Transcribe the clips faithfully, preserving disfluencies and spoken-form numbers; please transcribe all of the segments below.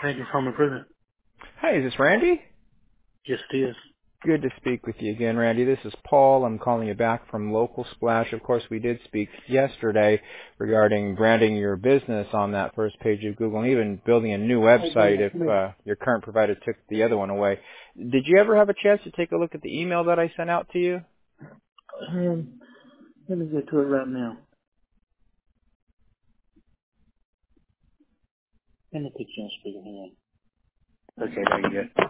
Thank you for my present. Hi, is this Randy? Yes, it is. Good to speak with you again, Randy. This is Paul. I'm calling you back from Local Splash. Of course, we did speak yesterday regarding branding your business on that first page of Google and even building a new website if uh, your current provider took the other one away. Did you ever have a chance to take a look at the email that I sent out to you? Um, let me get to it right now. Let me put you on speaker. Hang on. Okay, there you go.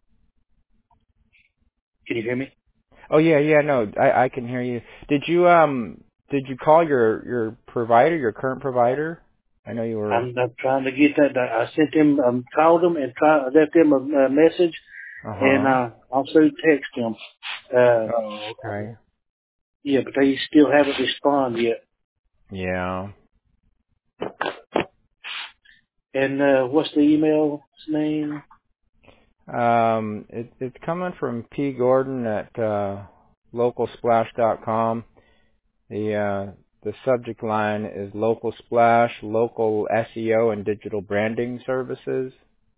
Can you hear me? Oh yeah, yeah, no, I, I can hear you. Did you um did you call your your provider, your current provider? I know you were. I'm, I'm trying to get that. I sent him, um, called him and try, left him a, a message, Uh and huh. uh, also text him. Uh, Oh, okay. yeah, but they still haven't responded yet. Yeah. And uh, what's the email's name? Um, it, it's coming from P. Gordon at uh, local splash dot com. The uh, the subject line is Local Splash, local S E O and digital branding services.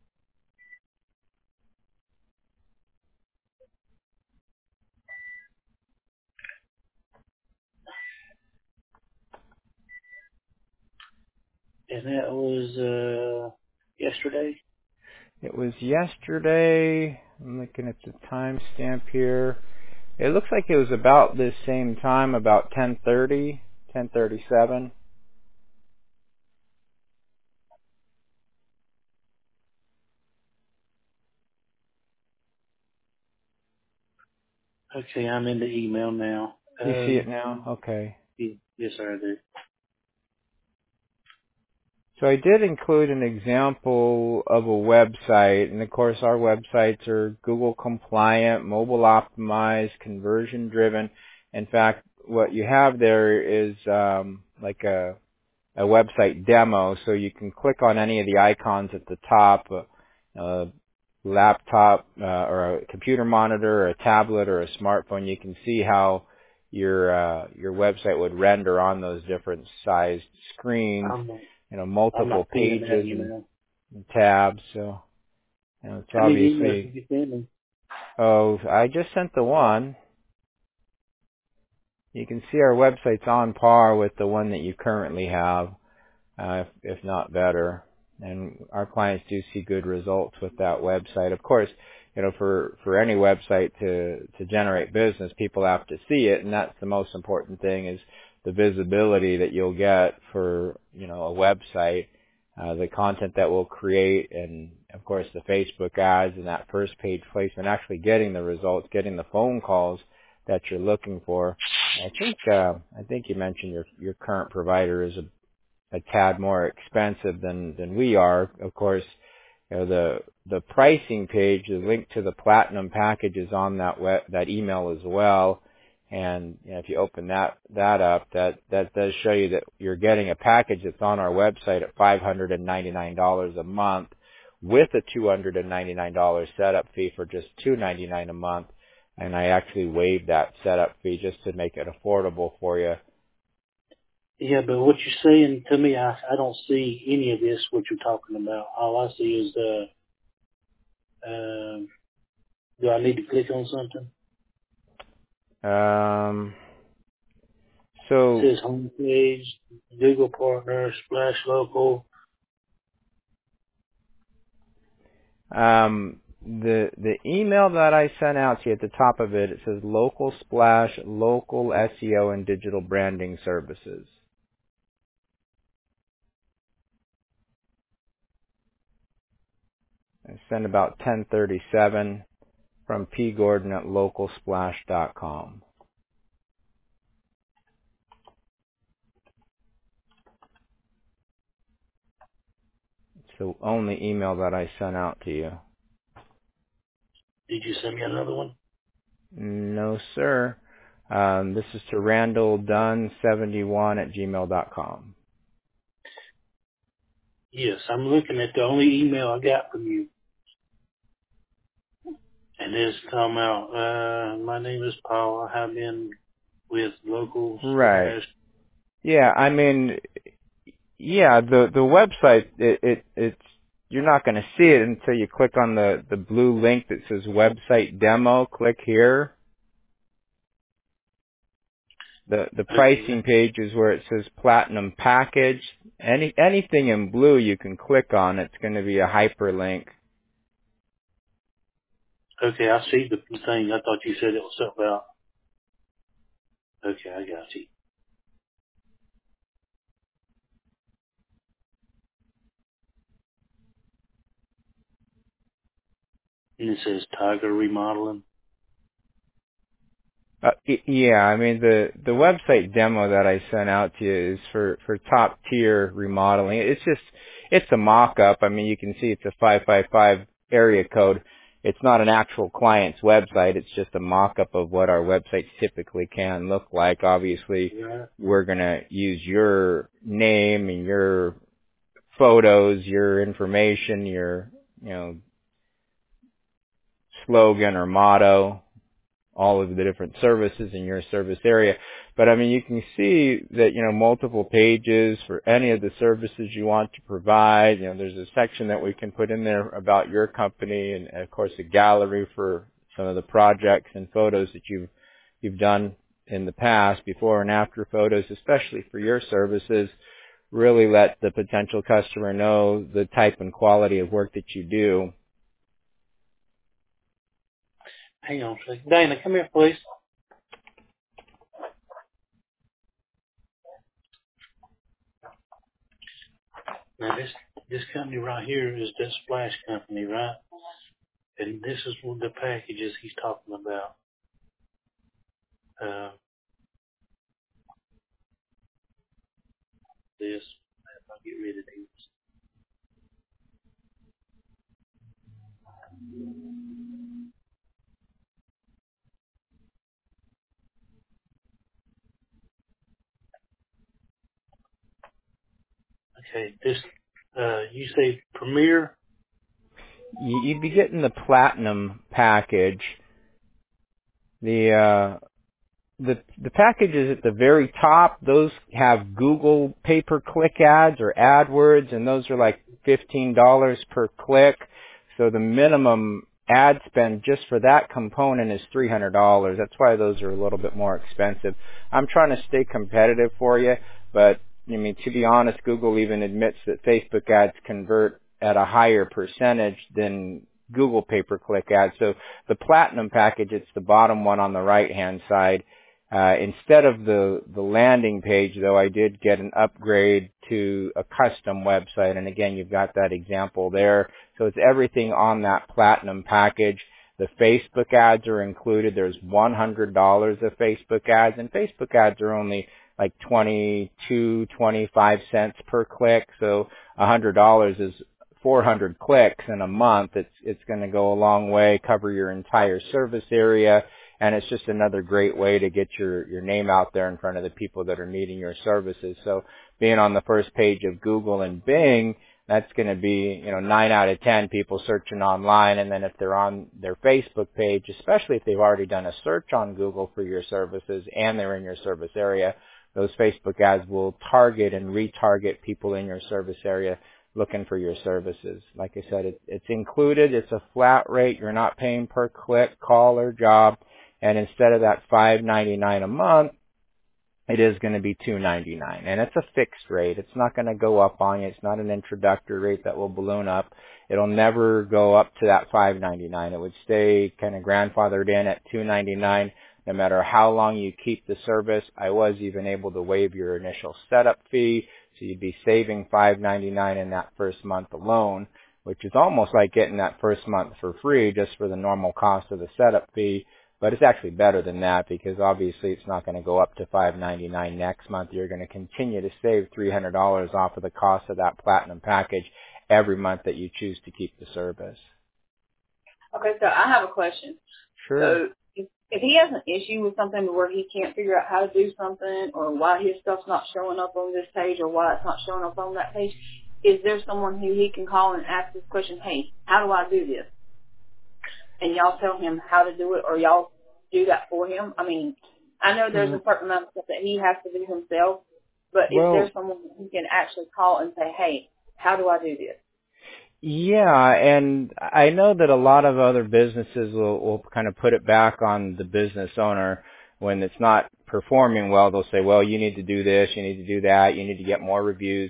And that was uh, yesterday. It was yesterday. I'm looking at the timestamp here. It looks like it was about this same time, about ten thirty, ten thirty-seven. Okay, I'm in the email now. You see Um, it now? Okay. yes, sir, I do. So I did include an example of a website, and of course our websites are Google compliant, mobile optimized, conversion driven. In fact, what you have there is um, like a, a website demo, so you can click on any of the icons at the top, a, a laptop uh, or a computer monitor or a tablet or a smartphone. You can see how your uh, your website would render on those different sized screens, I'm you know, I'm not multiple seeing that pages and email. tabs. So, you know, it's How many emails obviously, did you send me? oh, I just sent the one. You can see our website's on par with the one that you currently have, uh, if, if not better. And our clients do see good results with that website. Of course, you know, for, for any website to, to generate business, people have to see it, and that's the most important thing is the visibility that you'll get for, you know, a website, uh, the content that we'll create, and of course the Facebook ads and that first page placement, actually getting the results, getting the phone calls that you're looking for. I think, uh, I think you mentioned your, your current provider is a a tad more expensive than than we are. Of course, you know, the the pricing page, the link to the platinum package is on that web, that email as well. And you know, if you open that that up, that that does show you that you're getting a package that's on our website at five hundred ninety-nine dollars a month, with a two hundred ninety-nine dollars setup fee for just two hundred ninety-nine dollars a month. And I actually waived that setup fee just to make it affordable for you. Yeah, but what you're saying to me, I I don't see any of this. What you're talking about? All I see is uh, um, do I need to click on something? Um, It so says homepage, Google Partner, Splash Local. Um, the the email that I sent out to you at the top of it, it says Local Splash, local S E O and digital branding services. I sent about ten thirty-seven from P. Gordon at local splash dot com. It's the only email that I sent out to you. Did you send me another one? No, sir. Um, this is to Randall Dunn seventy-one at gmail dot com. Yes, I'm looking at the only email I got from you, and it's talking about uh, my name is Paul. I have been with Local Right. Splash. Yeah, I mean, yeah, the the website it, it it's you're not going to see it until you click on the, the blue link that says website demo. Click here. The the pricing page is where it says platinum package. Any anything in blue you can click on. It's going to be a hyperlink. Okay, I see the thing. I thought you said it was something about. Okay, I got you. And it says Tiger Remodeling. Uh, yeah, I mean the the website demo that I sent out to you is for for top tier remodeling. It's just it's a mock-up. I mean, you can see it's a five five five area code. It's not an actual client's website. It's just a mock-up of what our websites typically can look like. Obviously, Yeah. we're gonna use your name and your photos, your information, your you know slogan or motto, all of the different services in your service area. But I mean, you can see that, you know, multiple pages for any of the services you want to provide. You know, there's a section that we can put in there about your company, and of course a gallery for some of the projects and photos that you've, you've done in the past, before and after photos, especially for your services. Really let the potential customer know the type and quality of work that you do. Hang on a second. Dana, come here, please. Now, this this company right here is the Splash Company, right? And this is one of the packages he's talking about. Uh, this. I'll get rid of these. Okay, this, uh, you say Premier? You'd be getting the platinum package. The uh, the the packages at the very top, those have Google pay-per-click ads or AdWords, and those are like fifteen dollars per click. So the minimum ad spend just for that component is three hundred dollars. That's why those are a little bit more expensive. I'm trying to stay competitive for you, but I mean, to be honest, Google even admits that Facebook ads convert at a higher percentage than Google pay-per-click ads. So the platinum package, it's the bottom one on the right-hand side. Uh, instead of the, the landing page, though, I did get an upgrade to a custom website. And again, you've got that example there. So it's everything on that platinum package. The Facebook ads are included. There's one hundred dollars of Facebook ads, and Facebook ads are only like twenty-two, twenty-five cents per click. So one hundred dollars is four hundred clicks in a month. It's, it's going to go a long way, cover your entire service area. And it's just another great way to get your, your name out there in front of the people that are needing your services. So being on the first page of Google and Bing, that's going to be, you know, nine out of ten people searching online. And then if they're on their Facebook page, especially if they've already done a search on Google for your services and they're in your service area, those Facebook ads will target and retarget people in your service area looking for your services. Like I said, it, it's included. It's a flat rate. You're not paying per click, call, or job. And instead of that five ninety-nine a month, it is going to be two ninety-nine. And it's a fixed rate. It's not going to go up on you. It's not an introductory rate that will balloon up. It'll never go up to that five ninety-nine. It would stay kind of grandfathered in at two ninety-nine no matter how long you keep the service. I was even able to waive your initial setup fee, so you'd be saving five ninety-nine in that first month alone, which is almost like getting that first month for free just for the normal cost of the setup fee. But it's actually better than that, because obviously it's not going to go up to five ninety-nine next month. You're going to continue to save three hundred dollars off of the cost of that platinum package every month that you choose to keep the service. Okay, so I have a question. Sure. So if, if he has an issue with something where he can't figure out how to do something, or why his stuff's not showing up on this page, or why it's not showing up on that page, is there someone who he can call and ask this question, hey, how do I do this? And y'all tell him how to do it, or y'all do that for him? I mean, I know there's a certain amount of stuff that he has to do himself, but Well, is there someone who can actually call and say, hey, how do I do this? Yeah, and I know that a lot of other businesses will, will kind of put it back on the business owner when it's not performing well. They'll say, well, you need to do this, you need to do that, you need to get more reviews.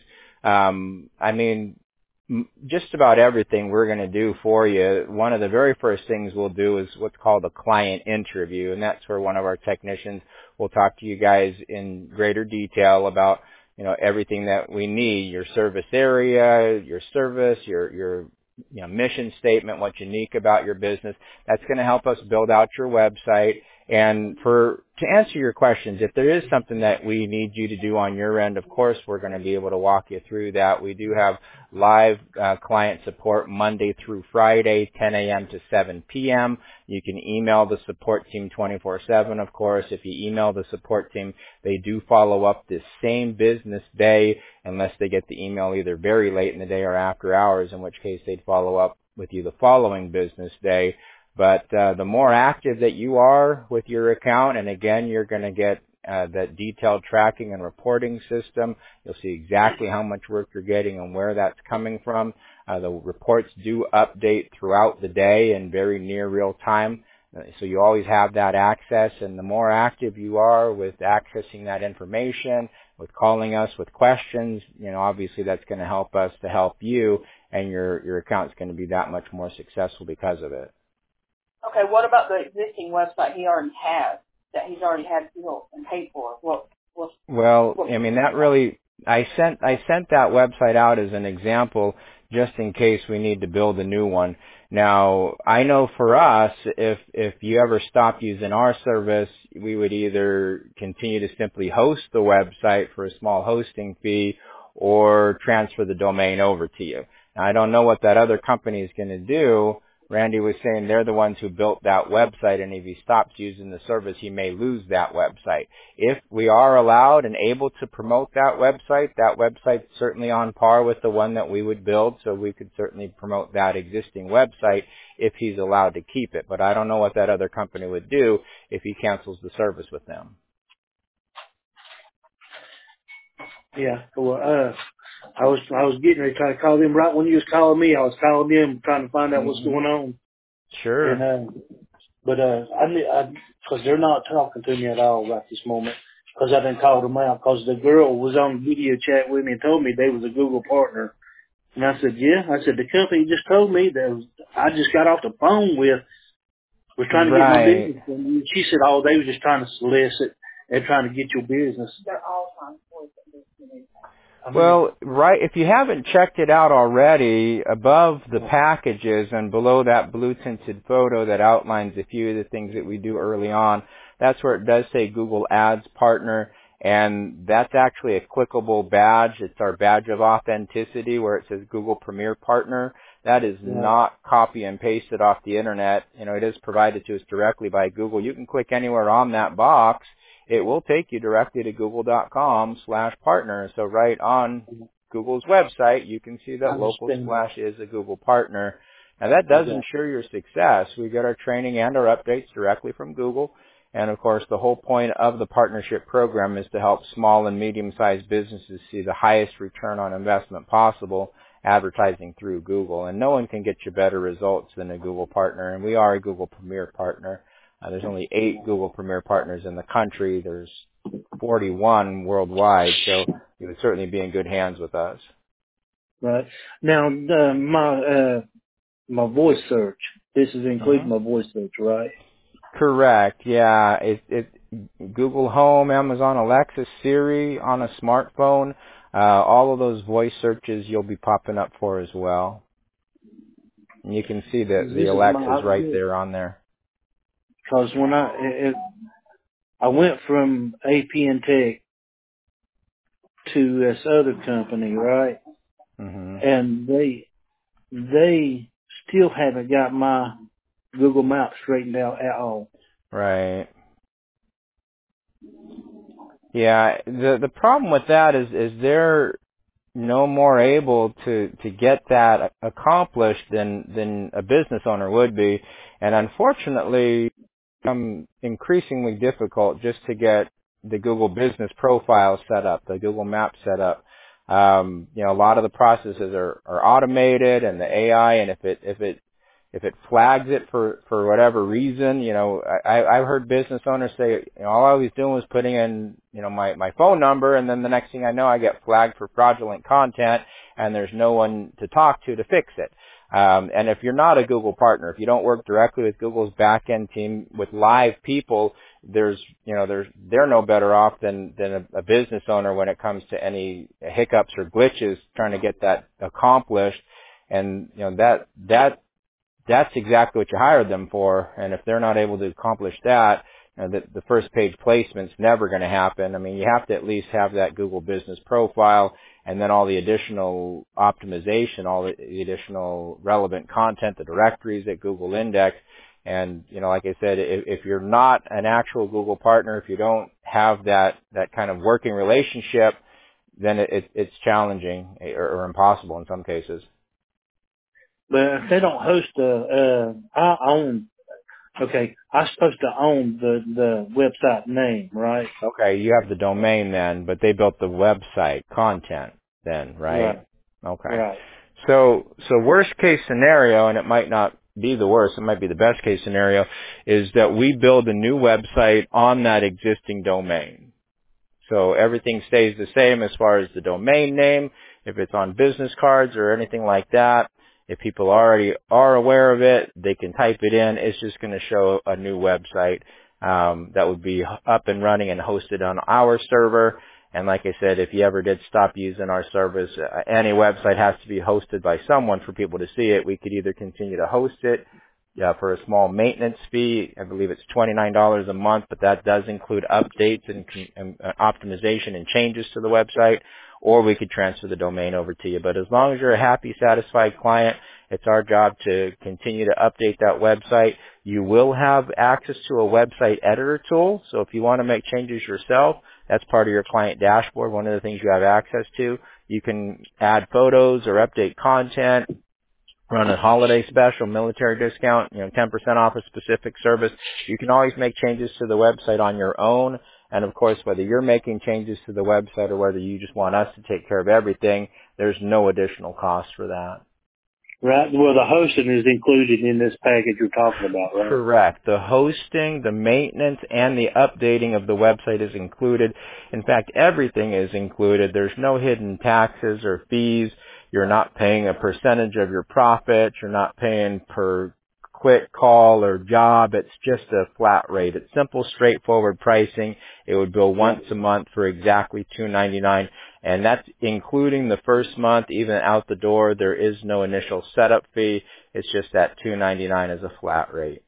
Um, I mean, m- just about everything we're going to do for you, one of the very first things we'll do is what's called a client interview, and that's where one of our technicians will talk to you guys in greater detail about you know, everything that we need, your service area, your service, your, your, you know, mission statement, what's unique about your business. That's going to help us build out your website. And for, to answer your questions, if there is something that we need you to do on your end, of course, we're going to be able to walk you through that. We do have live uh, client support Monday through Friday, ten a.m. to seven p.m. You can email the support team twenty-four seven, of course. If you email the support team, they do follow up this same business day unless they get the email either very late in the day or after hours, in which case they'd follow up with you the following business day. But uh, the more active that you are with your account, and again, you're going to get uh, that detailed tracking and reporting system. You'll see exactly how much work you're getting and where that's coming from. Uh, the reports do update throughout the day in very near real time. So you always have that access, and the more active you are with accessing that information, with calling us with questions, you know, obviously that's going to help us to help you, and your, your account's going to be that much more successful because of it. Okay, what about the existing website he already has, that he's already had built and paid for? What, what, well, what, I mean, that really, I sent, I sent that website out as an example just in case we need to build a new one. Now, I know for us, if, if you ever stop using our service, we would either continue to simply host the website for a small hosting fee or transfer the domain over to you. Now, I don't know what that other company is going to do. Randy was saying they're the ones who built that website, and if he stops using the service, he may lose that website. If we are allowed and able to promote that website, that website's certainly on par with the one that we would build, so we could certainly promote that existing website if he's allowed to keep it. But I don't know what that other company would do if he cancels the service with them. Yeah, well, uh, I was I was getting ready to try to call them right when you was calling me. I was calling them trying to find out Mm-hmm. what's going on. Sure. And uh, but uh, I I because they're not talking to me at all right this moment because I didn't call them out because the girl was on video chat with me and told me they was a Google partner. And I said, yeah. I said the company just told me that was, I just got off the phone with was trying to get my Right. business. And she said, oh, they were just trying to solicit and trying to get your business. they're all trying to solicit business. I mean, Well, right, if you haven't checked it out already, above the packages and below that blue tinted photo that outlines a few of the things that we do early on, that's where it does say Google Ads Partner, and that's actually a clickable badge. It's our badge of authenticity where it says Google Premier Partner. That is yeah. not copy and pasted off the internet. You know, it is provided to us directly by Google. You can click anywhere on that box. It will take you directly to google.com slash partner. So right on Google's website, you can see that Local Splash is a Google partner. Now that does Exactly. ensure your success. We get our training and our updates directly from Google. And of course, the whole point of the partnership program is to help small and medium-sized businesses see the highest return on investment possible advertising through Google. And no one can get you better results than a Google partner. And we are a Google Premier partner. Uh, there's only eight Google Premier partners in the country. There's forty-one worldwide, so you would certainly be in good hands with us. Right. Now, uh, my uh, my voice search. This is including Uh-huh. my voice search, right? Correct. Yeah. It, it Google Home, Amazon Alexa, Siri on a smartphone. Uh, all of those voice searches you'll be popping up for as well. And you can see that the This is Alexa's my right there on there. because when I it, I went from A P N Tech to this other company, right? Mm-hmm. And they they still haven't got my Google Maps straightened out at all. Right. Yeah. The the problem with that is is they're no more able to to get that accomplished than than a business owner would be, and unfortunately, it's become increasingly difficult just to get the Google Business profile set up, the Google Maps set up. Um, you know, a lot of the processes are, are automated and the A I, and if it, if it, if it flags it for, for whatever reason, you know, I, I've heard business owners say, you know, all I was doing was putting in, you know, my, my phone number, and then the next thing I know, I get flagged for fraudulent content, and there's no one to talk to to fix it. Um, and if you're not a Google partner, if you don't work directly with Google's back-end team with live people, there's, you know, there's, they're no better off than, than a, a business owner when it comes to any hiccups or glitches trying to get that accomplished. And, you know, that, that, that's exactly what you hired them for. And if they're not able to accomplish that, you know, the, the first page placement's never going to happen. I mean, you have to at least have that Google business profile, and then all the additional optimization, all the, the additional relevant content, the directories that Google index. And, you know, like I said, if, if you're not an actual Google partner, if you don't have that, that kind of working relationship, then it, it, it's challenging or, or impossible in some cases. But if they don't host a, uh, I own, okay, I'm supposed to own the, the website name, right? Okay, you have the domain then, but they built the website content then, right? Right. Okay. Right. So, so worst case scenario, and it might not be the worst, it might be the best case scenario, is that we build a new website on that existing domain. So everything stays the same as far as the domain name, if it's on business cards or anything like that. If people already are aware of it, they can type it in. It's just going to show a new website um, that would be up and running and hosted on our server. And like I said, if you ever did stop using our service, uh, any website has to be hosted by someone for people to see it. We could either continue to host it uh, for a small maintenance fee. I believe it's twenty-nine dollars a month, but that does include updates and, and uh, optimization and changes to the website. Or we could transfer the domain over to you. But as long as you're a happy, satisfied client, it's our job to continue to update that website. You will have access to a website editor tool. So if you want to make changes yourself, that's part of your client dashboard. One of the things you have access to. You can add photos or update content, run a holiday special, military discount, you know, ten percent off a specific service. You can always make changes to the website on your own. And of course, whether you're making changes to the website or whether you just want us to take care of everything, there's no additional cost for that. Right. Well, the hosting is included in this package you're talking about, right? Correct. The hosting, the maintenance, and the updating of the website is included. In fact, everything is included. There's no hidden taxes or fees. You're not paying a percentage of your profits. You're not paying per quick call or job. It's just a flat rate. It's simple, straightforward pricing. It would bill once a month for exactly two ninety-nine, and that's including the first month. Even out the door, there is no initial setup fee. It's just that two ninety-nine is a flat rate.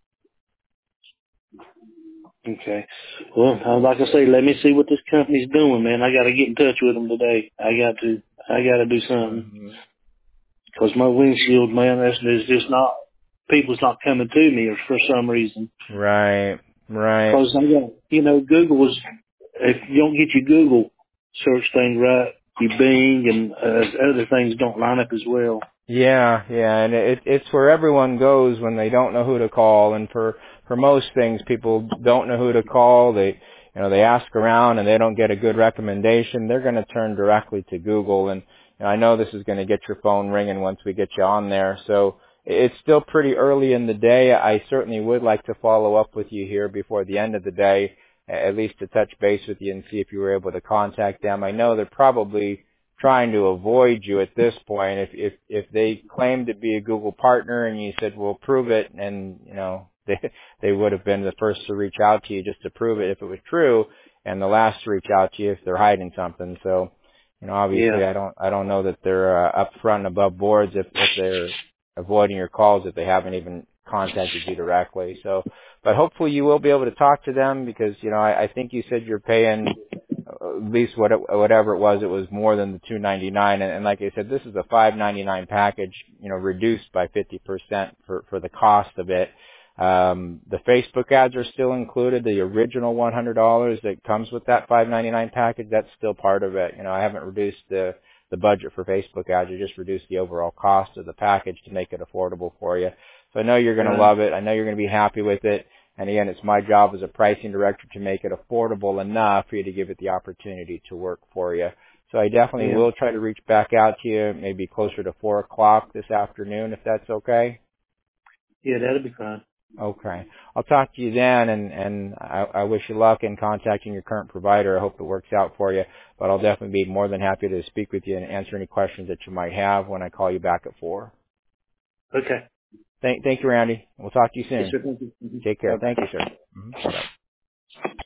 Okay. Well, uh, like I say, let me see what this company's doing, man. I got to get in touch with them today. I got to. I got to do something because mm-hmm. my windshield, man, that's is just not. People's not coming to me for some reason. Right, right. Because I got, you know, Google is, if you don't get your Google search thing right, your Bing and uh, other things don't line up as well. Yeah, yeah, and it, it's where everyone goes when they don't know who to call. And for for most things, people don't know who to call. They, you know, they ask around and they don't get a good recommendation. They're going to turn directly to Google. And you know, I know this is going to get your phone ringing once we get you on there. So it's still pretty early in the day. I certainly would like to follow up with you here before the end of the day, at least to touch base with you and see if you were able to contact them. I know they're probably trying to avoid you at this point. If if if they claim to be a Google partner and you said, "Well, prove it," and you know they they would have been the first to reach out to you just to prove it if it was true, and the last to reach out to you if they're hiding something. So, you know, obviously, yeah. I don't I don't know that they're uh, up front and above boards if if they're avoiding your calls if they haven't even contacted you directly. So, but hopefully you will be able to talk to them because, you know, I, I think you said you're paying at least what it, whatever it was, it was more than the two ninety-nine. And, and like I said, this is a five ninety-nine package, you know, reduced by fifty percent for, for the cost of it. Um, the Facebook ads are still included. The original one hundred dollars that comes with that five ninety-nine package, that's still part of it. You know, I haven't reduced the the budget for Facebook ads. I just reduced the overall cost of the package to make it affordable for you. So I know you're going to love it. I know you're going to be happy with it. And again, it's my job as a pricing director to make it affordable enough for you to give it the opportunity to work for you. So I definitely Yeah. will try to reach back out to you maybe closer to four o'clock this afternoon, if that's okay. Yeah, that'll be fine. Okay. I'll talk to you then, and, and I, I wish you luck in contacting your current provider. I hope it works out for you, but I'll definitely be more than happy to speak with you and answer any questions that you might have when I call you back at four. Okay. Thank, thank you, Randy. We'll talk to you Yes, soon. sir. Thank you. Mhm. Take care. Bye-bye. Thank you, sir. Mm-hmm. Bye-bye.